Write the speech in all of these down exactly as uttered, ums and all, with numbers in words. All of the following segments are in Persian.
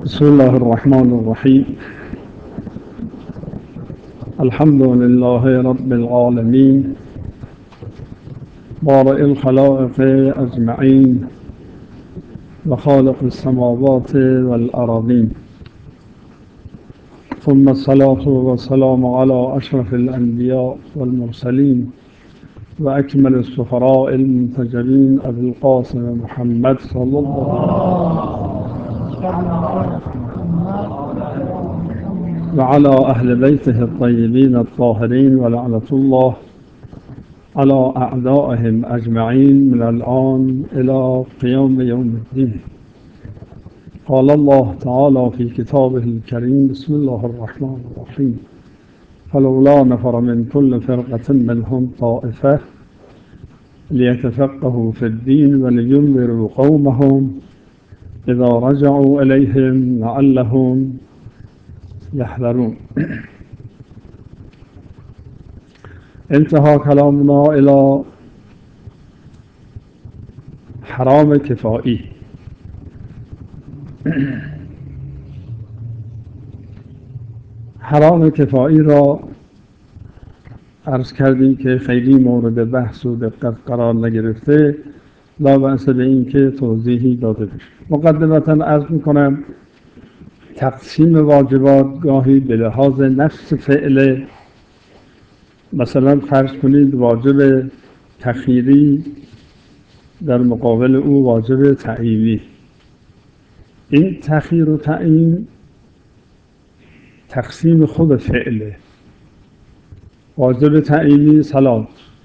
بسم الله الرحمن الرحيم. الحمد لله رب العالمين بارئ الخلائق أجمعين وخالق السماوات والأراضين، ثم الصلاة والسلام على أشرف الأنبياء والمرسلين وأكمل السفراء المنتجبين أبي القاسم محمد صلى الله عليه وسلم وعلى أهل بيته الطيبين الطاهرين، ولعنة الله على أعدائهم أجمعين من الآن إلى قيام يوم الدين. قال الله تعالى في كتابه الكريم: بسم الله الرحمن الرحيم. فلولا نفر من كل فرقة منهم طائفة ليتفقهوا في الدين ولينذروا قومهم إذا رجعوا إليهم لعلهم يحذرون. انتهى كلامنا إلى حرام کفایی. حرام کفایی را عرض کردیم که خیلی مورد بحث و دقت قرار نگرفته، لا بأس به این که توضیحی داده بشه. مقدمتا عرض میکنم تقسیم واجبات گاهی به لحاظ نفس فعل، مثلا فرض کنید واجب تخییری در مقابل او واجب تعیینی. این تخییر و تعیین تقسیم خود فعله. واجب تعیینی صلات،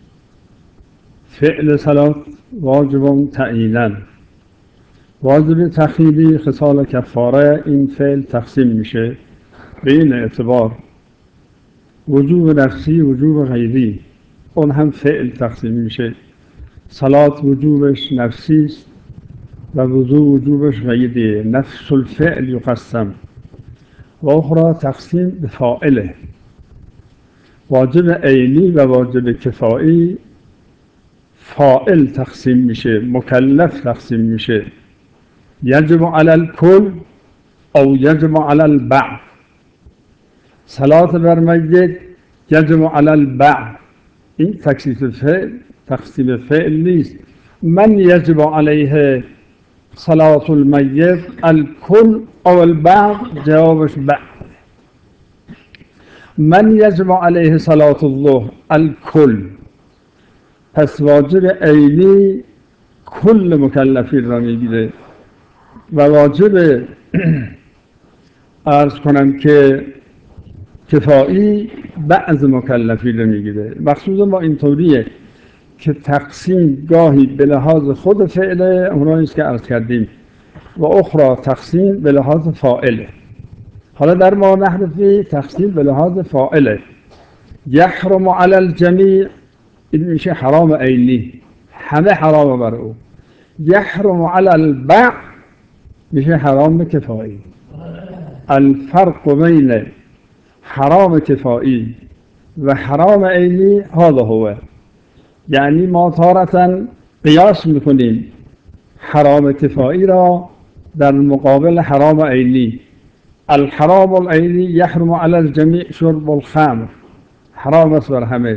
فعل صلات واجب تعیینا. واجب تخییری خصال کفاره، این فعل تقسیم میشه به این اعتبار: وجوب نفسی، وجوب غیری، اون هم فعل تقسیم میشه. صلات وجوبش نفسی است و وضو وجوبش غیریه. نفس الفعل یقسم و اخرى تقسیم به فاعله. واجب عینی و واجب کفایی فاعل تقسیم میشه، مکلف تقسیم میشه. یجب علی الکل او یجب علی البعض. صلات بر میت یجب علی البعض، این تقسیم فعل تقسیم فعل نیست. من یجب علیه صلات المیت الکل او البعض؟ جوابش بعض. من یجب علیه صلات الظهر الکل، پس واجب عینی کل مکلفین را میگیره و واجب عرض کنم که کفایی بعض مکلفین را میگیره. مقصود ما اینطوریه که تقسیم گاهی به لحاظ خود فعله، اونایی است که عرض کردیم، و اخرى تقسیم به لحاظ فاعله. حالا در ما نحرفی تقسیم به لحاظ فاعله. یحرم علی الجمیع، این میشه حرام عینی، همه حرام بر او. یحرم علی البعض میشه حرام کفایی. الفرق بین حرام کفایی و حرام عینی هذا هو. یعنی ما تارة قیاس میکنیم حرام کفایی را در مقابل حرام عینی. الحرام العینی یحرم علی الجمیع شرب الخمر، حرام است بر همه.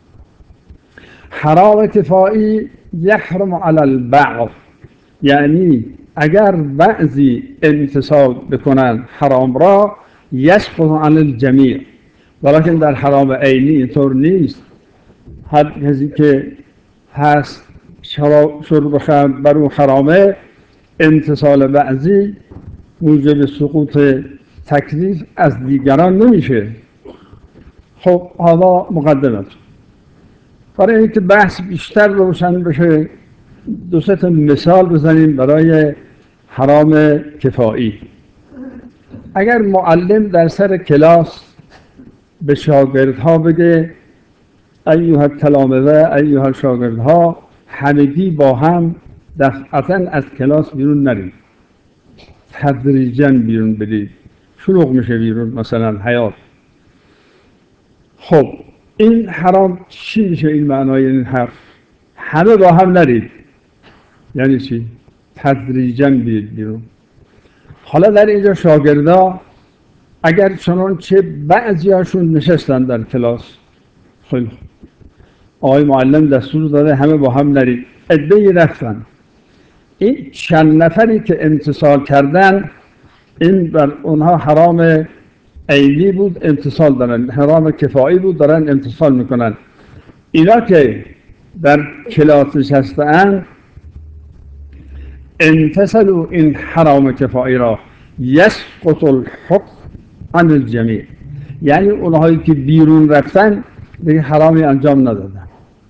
حرام کفایی یحرم علی البعض، یعنی اگر بعضی امتثال بکنن حرام را یسقط علی الجمیع، ولیکن در حرام عینی اینطور نیست. هر کسی که هست شرب خمر بر او حرامه، امتثال بعضی موجب سقوط تکلیف از دیگران نمیشه. خب حالا مقدمت. برای اینکه بحث بیشتر روشن بشه دو سه تا مثال بزنیم برای حرام کفایی. اگر معلم در سر کلاس به شاگردها بگه ایها التلامذه ایها الشاگردها، همگی با هم دفعتاً از کلاس بیرون نرید، تدریجاً بیرون برید، شلوغ میشه بیرون مثلا حیات. خب این حرام چی میشه؟ این معنای این حرف همه با هم نرید یعنی چی؟ تدریجاً بیرید بیرون. حالا در اینجا شاگردا اگر چنان چه بعضی هاشون نشستن در کلاس، خیلی خوب، آقای معلم دستور داده همه با هم نرید، عده‌ای رفتن. این چند نفری که امتثال کردن این بر اونها حرام عینی بود، امتثال دارن، حرام کفایی بود، دارن امتثال میکنن. اینا که در کلاس نشستن امتثلوا این حرام کفایی را یسقط الحکم عن الجمیع، یعنی اونهایی که بیرون رفتن دیگه حرامی انجام ندادن،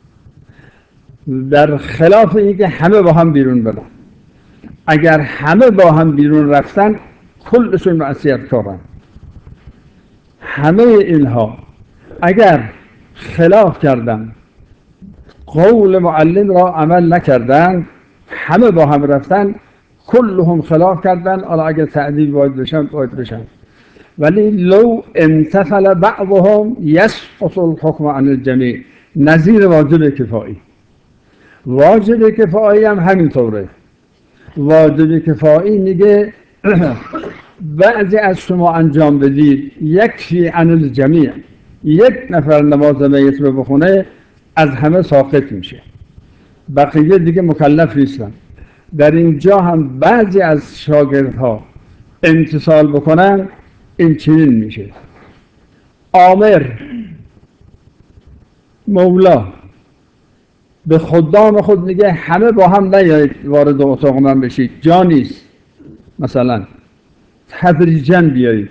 در خلاف اینکه همه با هم بیرون برن. اگر همه با هم بیرون رفتن کلشون معصیت کارن. همه اینها اگر خلاف کردن، قول معلم را عمل نکردن، همه با هم رفتن، کلهم خلاف کردن، حالا اگر تعدیل باید بشن باید بشن. ولی لو امتثل بعضهم یسقط الحکم عن الجمیع، نظیر واجب کفایی. واجب کفایی هم همینطوره. واجب کفایی میگه بعضی از شما انجام بدید، یکفی عن الجمیع، یک نفر نماز میت رو بخونه از همه ساقط میشه، بقیه دیگه مکلف نیستن. در اینجا هم بعضی از شاگردها امتثال بکنن این چنین میشه. آمر مولا به خدام خود میگه همه با هم نیایید وارد اتاق من بشید، جا نیست، مثلا تدریجاً بیایید.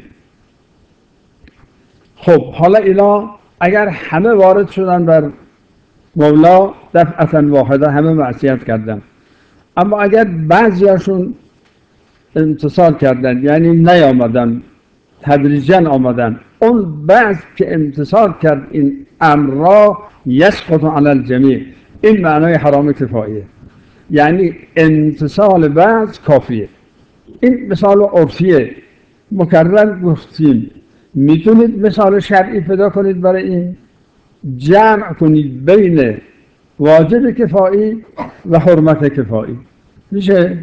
خب حالا اینا اگر همه وارد شدن بر مولا دفعتاً واحده همه معصیت کردن، اما اگر بعضیاشون امتثال کردن یعنی نیامدن، تدریجاً آمدن، اون بعض که امتثال کرد این امر را یسقط علی الجمیع، این معنای حرام کفاییه، یعنی امتثال بعض کافیه. این مثال عرفیه، مکرر گفتیم. میتونید مثال شرعی پیدا کنید برای این، جمع کنید بین واجب کفایی و حرمت کفایی، میشه؟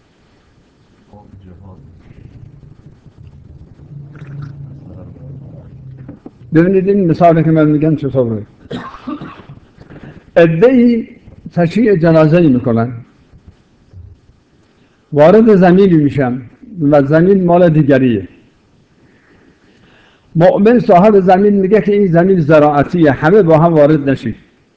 ببینید این مثالی که من میگم چطوره. عده‌ای تشییع جنازه‌ای میکنن، وارد زمینی میشن و زمین مال دیگریه. مؤمن صاحب زمین میگه که این زمین زراعتیه، همه با هم وارد نشید.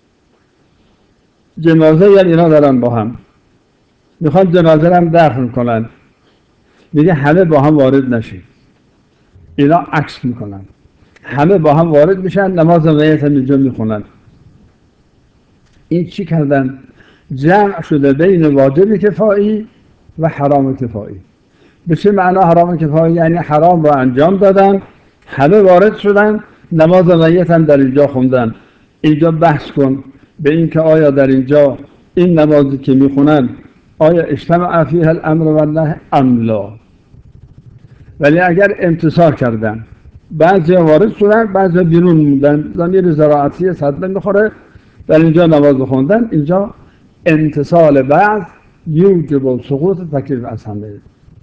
جنازه یعنی اینا دارن با هم میخوان جنازه رو هم دفن کنن، میگه همه با هم وارد نشید. اینا عکس میکنن، همه با هم وارد میشن، نماز میت هم اینجا میخونن. این چی کردن؟ جمع شده بین واجب کفایی و حرام کفایی. به چه معنا حرام کفایی؟ یعنی حرام را انجام دادن، همه وارد شدن، نماز میت هم در اینجا خوندن. اینجا بحث کن به این که آیا در اینجا این نمازی که میخونن آیا اجتماع فیه الامر والنهی ام لا. ولی اگر امتثال کردن، بعضی وارد شدن بعضی بیرون موندن، ضمیر زراعتی صدمه میخوره، در اینجا نماز خوندن، اینجا امتثال بعض یوجب سقوط تکلیف از همه.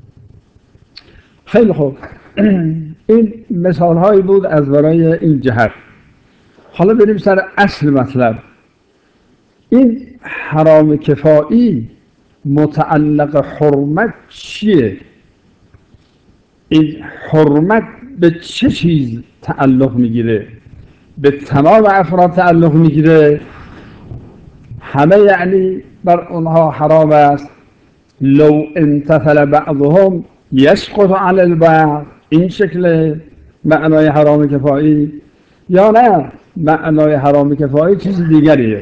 خیلی خوب، این مثال هایی بود از برای این جهت. حالا بریم سر اصل مطلب. این حرام کفایی متعلق حرمت چیه؟ این حرمت به چه چیز تعلق میگیره؟ به تمام افراد تعلق میگیره؟ همه یعنی بر اونها حرام است؟ لو امتثل بعضهم یسقط علی البعض، این شکل معنای حرام کفایی؟ یا نه معنای حرام کفایی چیز دیگریه؟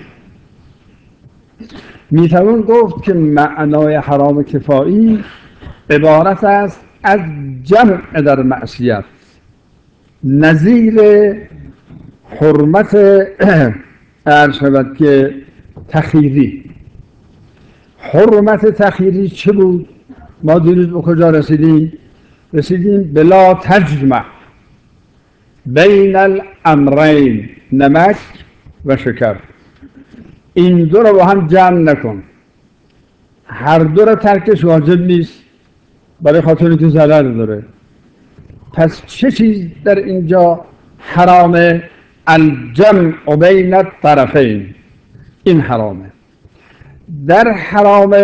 میتوان گفت که معنای حرام کفایی عبارت است از جمع در معصیت، نظیر حرمت عرض شود که تخییری. حرمت تخییری چه بود؟ ما دیروز به کجا رسیدیم؟ رسیدیم بلا تجمع بین الامرین، نمک و شکر، این دو رو با هم جمع نکن، هر دو رو ترکش واجب نیست، برای خاطر اینکه ضرر داره. پس چه چیز در اینجا حرامه؟ الجمع بین الطرفین، این حرامه. در حرام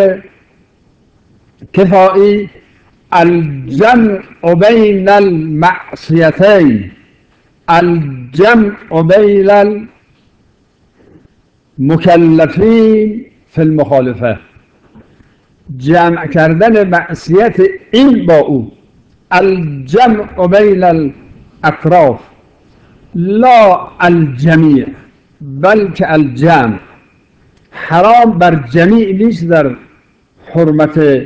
کفایی الجمع بین المعصیتین، الجمع بین المکلفین فی المخالفه، جمع کردن معصیت این با او، الجمع بین الاطراف لا الجمیع بلکه الجمع. حرام بر جمیع نیست در حرمت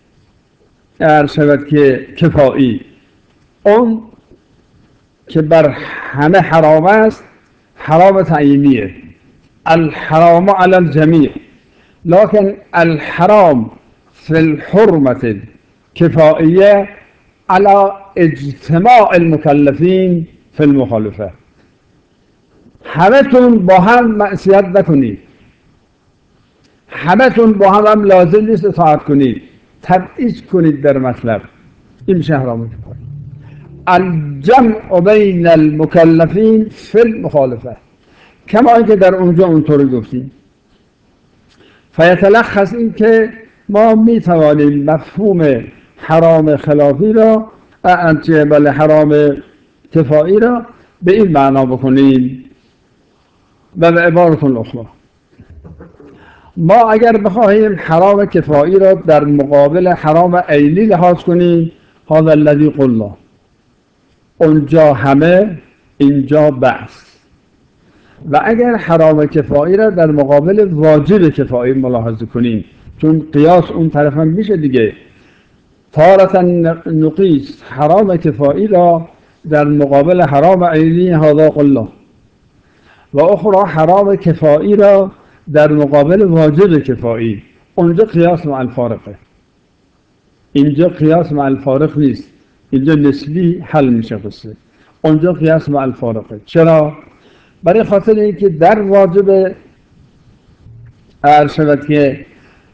ارشد که کفایی، اون که بر همه حرام است حرام تعیینیه، الحرام علی الجمیع، لكن الحرام في الحرمة الكفائية على اجتماع المكلفين في المخالفة. همتون با هم معصیت نکنید، همتون با هم هم لازم نیست اطاعت کنید، تبعیض کنید در مطلب، این میشه حرام کفایی. الجمع بین المکلفین فی المخالفه، کما اینکه در اونجا اونطوری گفتیم. فیتلخص این که ما می توانیم مفهوم حرام خلافی را بله حرام کفایی را به این معنا بکنیم. و به عبارت اخرى، ما اگر بخواهیم حرام کفایی را در مقابل حرام عینی لحاظ کنیم، هذا الذی قلنا، اونجا همه اینجا بس. و اگر حرام کفایی را در مقابل واجب کفایی ملاحظه کنیم، چون قیاس اون طرف هم میشه دیگه، تارة نقیس حرام کفایی را در مقابل حرام عینی هذا قلنا، و اخرى حرام کفایی را در مقابل واجب کفایی، اونجا قیاس مع الفارقه، اینجا قیاس مع الفارق نیست، اینجا نسبی حل میشه قصه، اونجا قیاس مع الفارقه. چرا؟ برای خاطر اینکه در واجب ارشد که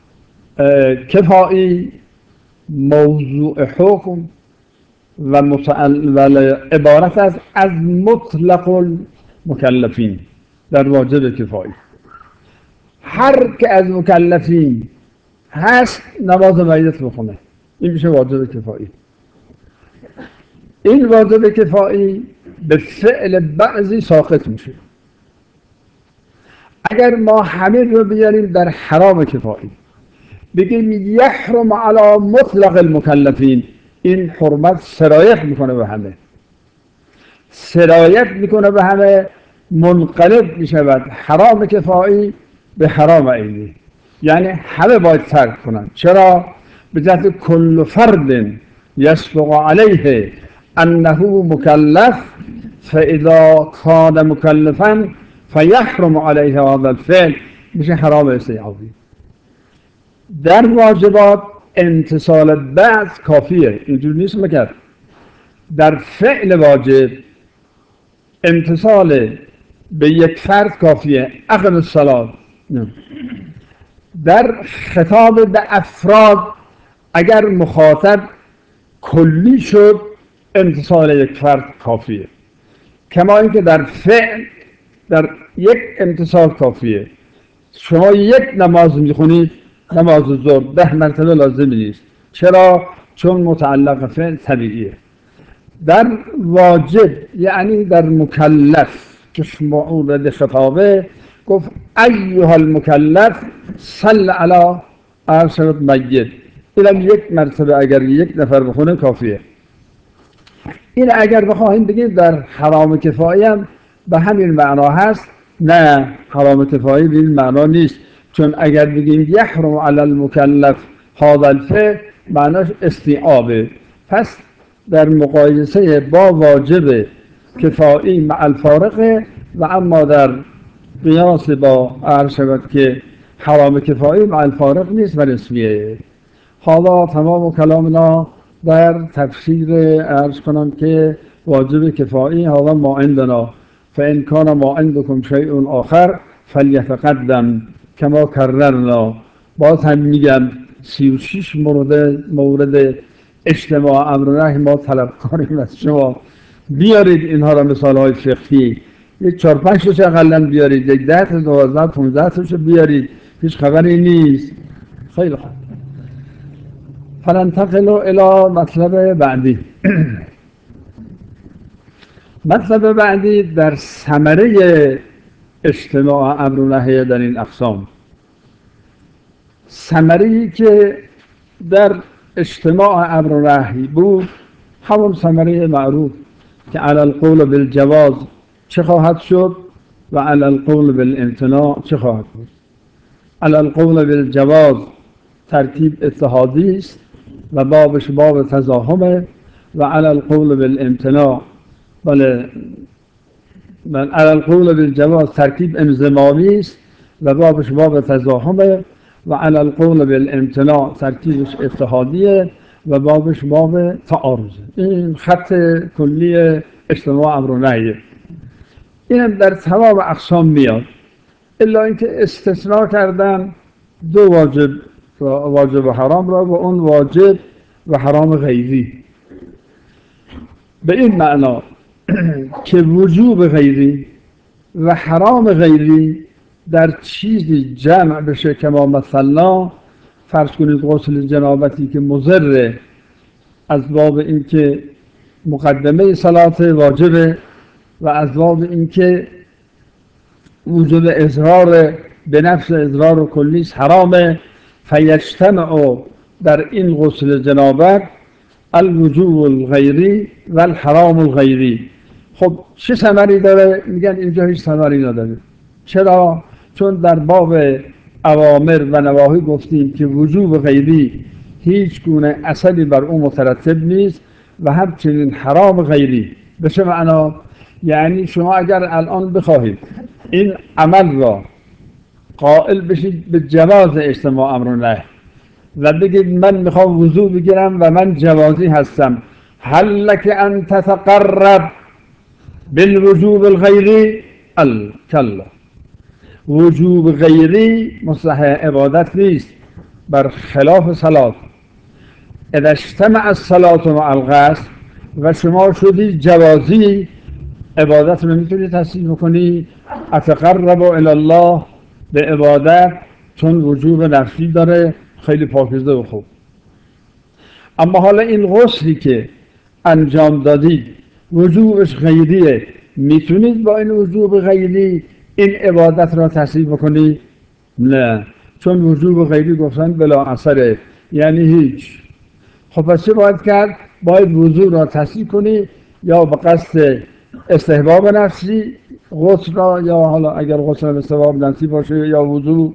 کفایی موضوع حکم و عبارت از از مطلق المکلفین در واجب کفایی، هر که از مکلفین هست نماز میت بخونه، این میشه واجب کفایی. این واجب کفایی به فعل بعضی ساقط میشه. اگر ما همه رو بیاریم در حرام کفایی بگیم یحرم علی مطلق المکلفین، این حرمت سرایت میکنه به همه، سرایت میکنه به همه، منقلب میشود حرام کفایی به حرام عینی، یعنی همه باید ترک کنن. چرا؟ به جهت کل فرد یسبق علیه انه مکلف فاذا کان مکلفا فیحرم علیه هذا الفعل، میشه حرام استیعابی. در واجبات امتثال بعض کافیه، اینجور نیست مگر در فعل واجب امتثال به یک فرد کافیه، اقم الصلاة. در خطاب به افراد اگر مخاطب کلی شد امتثال یک فرد کافیه، کما اینکه در فعل در یک امتثال کافیه. شما یک نماز میخونید، نماز ظهر ده مرتبه لازم نیست. چرا؟ چون متعلق فعل طبیعیه. در واجب یعنی در مکلف که مورد خطابه گفت ایها المکلف صل علی ارشد میت، اینم یک مرتبه اگر یک نفر بخونه کافیه. این اگر بخواهیم بگیم در حرام کفایی هم به همین معنا هست، نه حرام کفایی به این معنا نیست، چون اگر بگیم یحرم علی المکلف هذا الفعل معناش استیعابه، پس در مقایسه با واجب کفایی مع الفارقه، و اما در قیاس با ارشد که حرام کفایی مع الفارق نیست و نسبیه. حالا تمام کلامنا در تفسیر عرض کنم که واجب کفایی حالا ما عندنا فإن كان ما عندكم شيء آخر فلیتقدم کما کررنا. باز هم میگم سی و شش مورد مورد اجتماع امر نهی ما طلبکاریم از شما بیارید اینها را مثال های فقهی یک چهار پنج تا اقلا بیارید، یک ده تا دوازده پانزده تاشو بیارید، هیچ خبری نیست. خیلی خوب. فننتقل الی مطلب بعدی. مطلب بعدی در ثمره اجتماع امر و نهی در این اقسام. ثمره‌ای که در اجتماع امر و نهی بود همون ثمره معروف که علی القول بالجواز چه خواهد شد و علی القول بالامتناع چه خواهد بود. علی القول بالجواز ترتیب اتحادی است و بابش باب تزاحمه و علی القول بالامتناع بله من علی القول بالجواز ترکیب انضمامی است و بابش باب تزاحمه و علی القول بالامتناع ترکیبش اتحادیه و بابش باب تعارضه. این خط کلی اجتماع امر و نهیه. این در تمام اقسام میاد الا اینکه استثناء کردن دو واجب واجب و حرام را و اون واجب و حرام غیری به این معنا که وجوب غیری و حرام غیری در چیزی جمع بشه که ما مثلا فرض کنید غسل جنابتی که مضر از باب اینکه مقدمه صلات واجبه و از باب اینکه وجوب اظهار به نفس اظهار و کلیس حرامه فیجتمع در این غسل جنابت الوجوب الغیری و الحرام الغیری. خب چه ثمری داره؟ میگن اینجا هیچ ثمری نداره. چرا؟ چون در باب اوامر و نواهی گفتیم که وجوب غیری هیچ گونه اثری بر اون مترتب نیست و همچنین حرام غیری. به چه معنا؟ یعنی شما اگر الان بخواهید این عمل را قائل بشید به جواز اجتماع امر و نهی و بگید من میخوام وضو بگیرم و من جوازی هستم، هل لک ان تتقرب بالوجوب الغیری؟ الکلا. وجوب غیری مصلح عبادت نیست، بر خلاف صلات. اذا اجتمع الصلاة مع الغسل و شما شدی جوازی، عبادت رو میتونی تصدیق بکنی اتقرب الی الله به عبادت، چون وجوب نفسی داره خیلی پاکیزه و خوب. اما حالا این غسلی که انجام دادید وجوبش غیریه، میتونید با این وجوب غیری این عبادت را تصدیق بکنید؟ نه، چون وجوب غیری گفتن بلا اثره، یعنی هیچ. خب پس چه باید کرد؟ باید وضو را تصدیق کنی یا به قصد استحباب نفسی غسل را، یا حالا اگر غسل استحباب نفسی باشه یا وضو،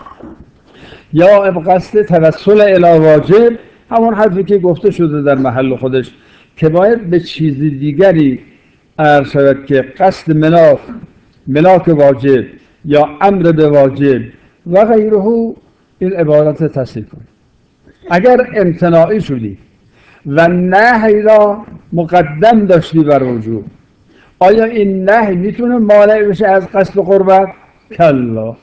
یا به قصد توسل الی واجب، همون حرفی که گفته شده در محل خودش که باید به چیز دیگری عرض شود که قصد ملاک ملاک واجب یا امر به واجب و غیره این عبادت تصدیق کنی. اگر امتناعی شدی و نهی را مقدم داشتی بر وجوب، آیا این نهی میتونه مانع بشه از قصد قربت؟ کلا.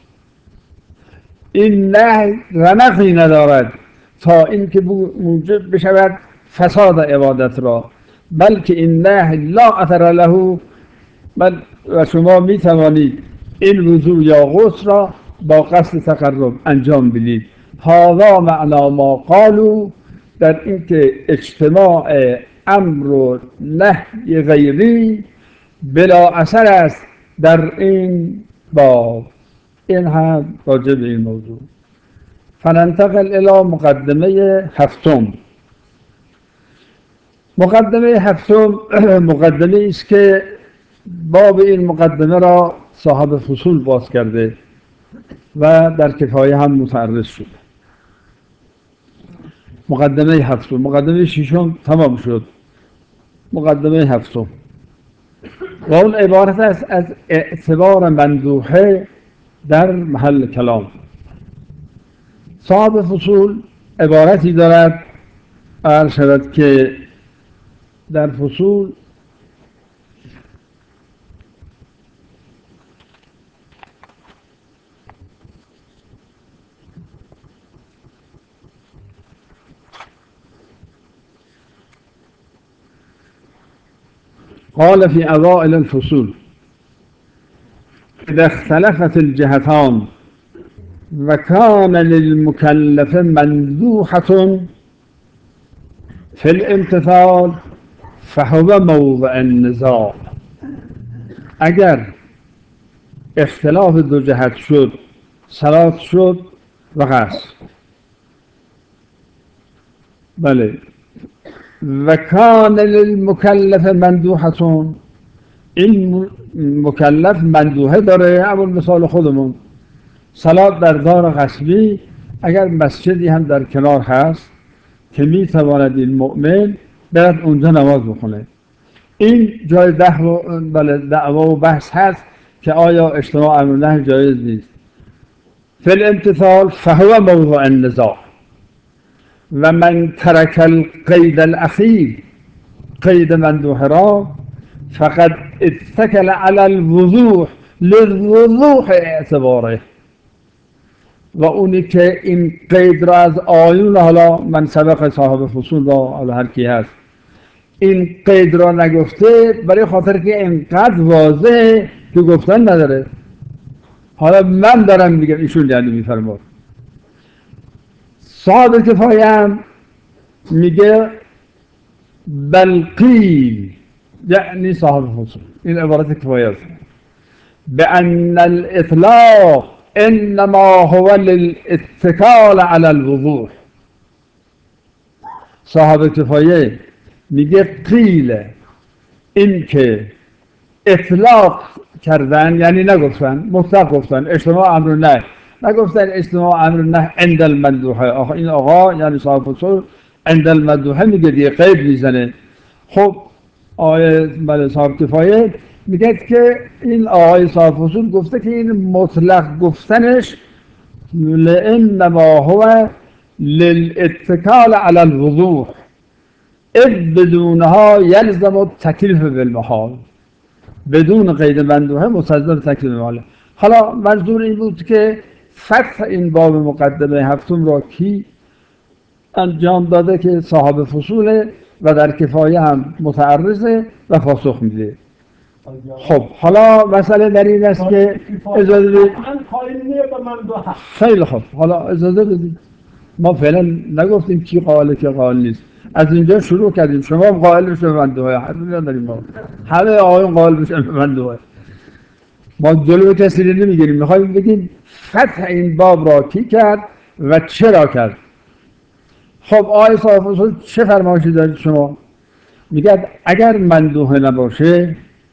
این نهی رمقی ندارد تا اینکه موجب بشود فساد عبادت را، بلکه این نهی لا اثر له، بل و شما می توانید این وضو یا غسل را با قصد تقرب انجام بدید. هذا معنا ما قالوا، در اینکه اجتماع امر و نهی غیری بلا اثر است در این باب. این هم راجع به این موضوع. فننتقل الی مقدمه هفتم. مقدمه هفتم مقدمه است که باب این مقدمه را صاحب فصول باز کرده و در کفایه هم متعرض شد. مقدمه هفتم. مقدمه ششم تمام شد. مقدمه هفتم و اون عبارت است از اعتبار مندوحه در محل کلام. صاحب فصول عبارتی دارد عرض شود که در فصول قال في أوائل الفصول: إذا اختلفت الجهتان وكان للمكلف مندوحة في الامتثال فهو موضع النزاع. اگر اختلاف دو جهت شد، صلات شد و قصر، بله، و کان للمکلف مندوحتون، این مکلف مندوحه داره. همون مثال خودمون، صلات در دار غصبی اگر مسجدی هم در کنار هست که می تواند این مؤمن برد اونجا نماز بخونه، این جای دعوا و بحث هست که آیا اجتماع امر نهی جایز نیست. فی الامتثال فهو موضوع النزاع. و من ترک القید الاخیر، قید مندوحه را، فقد اتکل علی الوضوح للوضوح اعتباره. و اونی که این قید را از آیون، حالا من سبق صاحب فصول را، حالا هر کی هست، این قید را نگفته برای خاطر که اینقدر واضحه که گفتن نداره. حالا من دارم میگم، ایشون یعنی میفرماد. صاحب کفایه هم میگه بل قیل، یعنی صاحب فصول، این عبارت کفایه است، بأن الاطلاق انما هو للاتکال على الوضوح. صاحب کفایه میگه قیل، این که اطلاق کردن یعنی نگفتن، مطلق گفتن اجتماع امر نهی، نگفتن اجتماع امر نهی عند المندوحه. آخه این آقا یعنی صاحب فصول عند المندوحه میگه دیگه، قید میزنه. خب آقای بله صاحب کفایه میگه که این آقای صاحب فصول گفته که این مطلق گفتنش لانما هو للاتکال على الوضوح اذ بدونها یلزم التکلیف بالمحال. بدون قید مندوحه مستلزم تکلیف بالمحال. حالا منظور این بود که فتح این باب مقدمه هفتم را کی انجام داده؟ که صاحب فصوله و در کفایه هم متعرضه و پاسخ میده. خب حالا مسئله در این است که اجازه بدید، خیلی خوب، حالا اجازه بدید، ما فعلا نگفتیم کی قائله که قائل نیست، از اینجا شروع کردیم. شما هم قائل بشه به مندوحه، همه آقایون قائل بشن به مندوحه، ما جلو کسی رو نمیگیریم، میخوایم بگیم فتح این باب را کی کرد و چرا کرد. خب آقای صاحب فصول چه فرمایشی دارید شما؟ میگه اگر مندوحه نباشه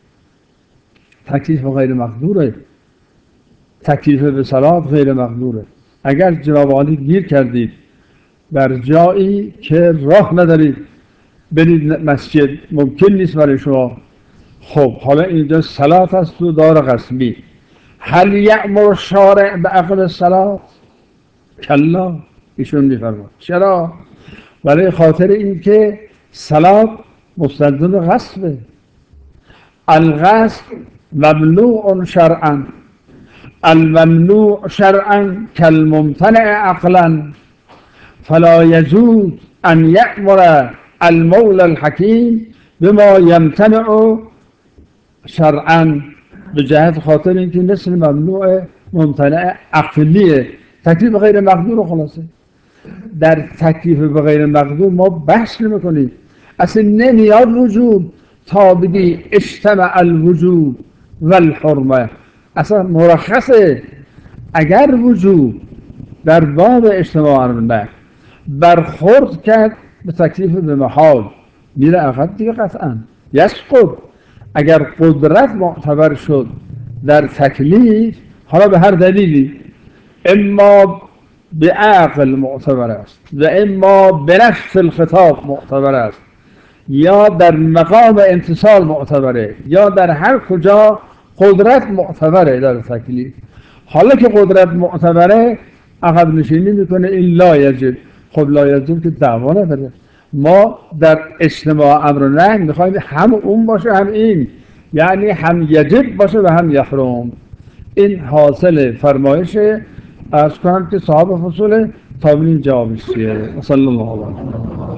تکلیف غیر مقدوره، تکلیف به صلات غیر مقدوره. اگر جناب عالی گیر کردید بر جایی که راه ندارید برید مسجد، ممکن نیست برای شما، خب حالا اینجا صلات است و دار قسمی، هل یأمر شارع به عقد الصلات؟ کلا، ایشون میفرماد چرا؟ برای خاطر اینکه صلات مستلزم غصبه. الغصب ممنوع شرعا، الممنوع شرعا كالممتنع عقلا، فلا يجوز ان يأمر المولى الحكيم بما يمتنع شرعا. به جهت خاطر اینکه مثل ممنوع ممتنع عقلیه، تکلیف غیر مقدور. خلاصه در تکلیف به غیر مقدور ما بحث نمی‌کنیم، اصلا نمیاد وجود تا بگی اجتمع الوجود والحرمه، اصلا مرخصه. اگر وجود در باب اجتماع امر برخورد کرد به تکلیف به محال میره عقد دیگه، قطعا یسقط. اگر قدرت معتبر شد در تکلیف، حالا به هر دلیلی، اما به عقل معتبر است و اما به نفس الخطاب معتبر است، یا در مقام امتصال معتبره، یا در هر کجا قدرت معتبره در تکلیف. حالا که قدرت معتبره عقب نشینی میکنه، این لا یجب. خب لا یجب که دعوا نداره، ما در اجتماع امر و نهی میخوایم هم اون باشه هم این، یعنی هم یجب باشه و هم یحرم. این حاصل فرمایشه. عرض کنم که صاحب فصول تا ببینیم جوابش چیه. صلی الله علیه و